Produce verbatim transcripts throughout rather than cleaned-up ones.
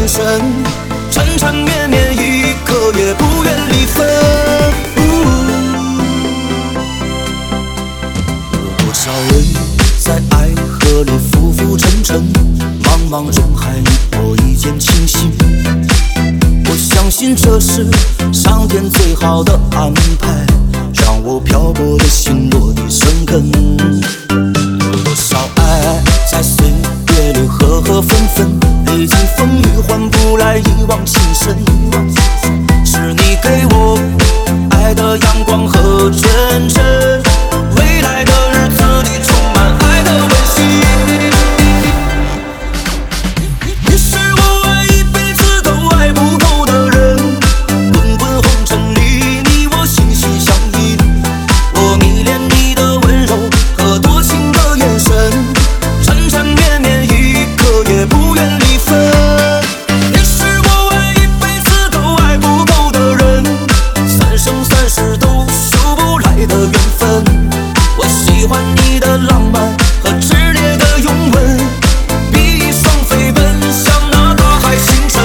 眼神，缠缠绵绵一刻也不愿离分。有多少人在爱河里浮浮沉沉，茫茫人海你我一见倾心。我相信这是上天最好的安排，让我漂泊的心落地生根。有多少爱在岁月里合合纷纷，历经风雨换不来一往情深。是你给我爱的阳光和纯真，未来的日子里充满爱的温馨。你是我爱一辈子都爱不够的人，滚滚红尘里你我心心相印。我迷恋你的温柔和多情的眼神，缠缠绵绵一刻也不愿离分。你是我爱一辈子都爱不够的人，三生三世都修不来的缘分。我喜欢你的浪漫和炽烈的拥吻，比翼双飞奔向那大海星辰。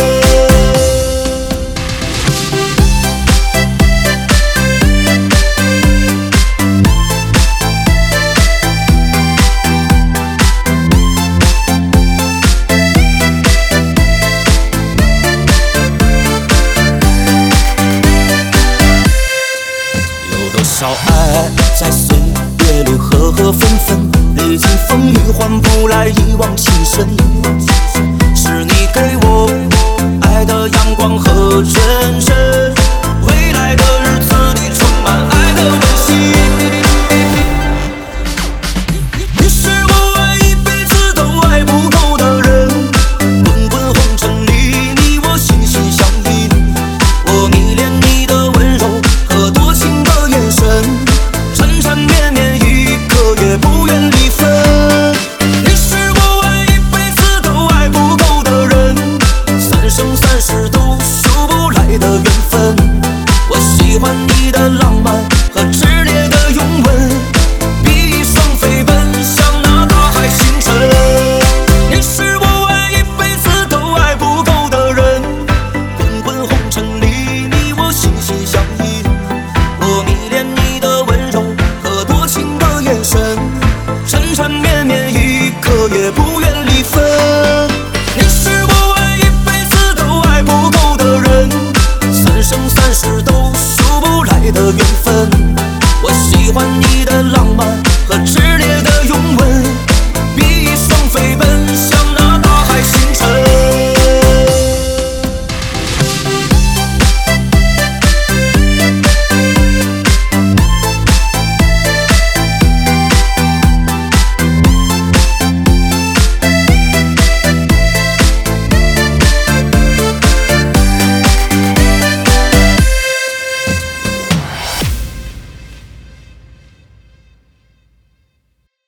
有多少爱在岁月里合合纷纷，历经风雨换不来一往情深。是你给我爱的阳光和纯真。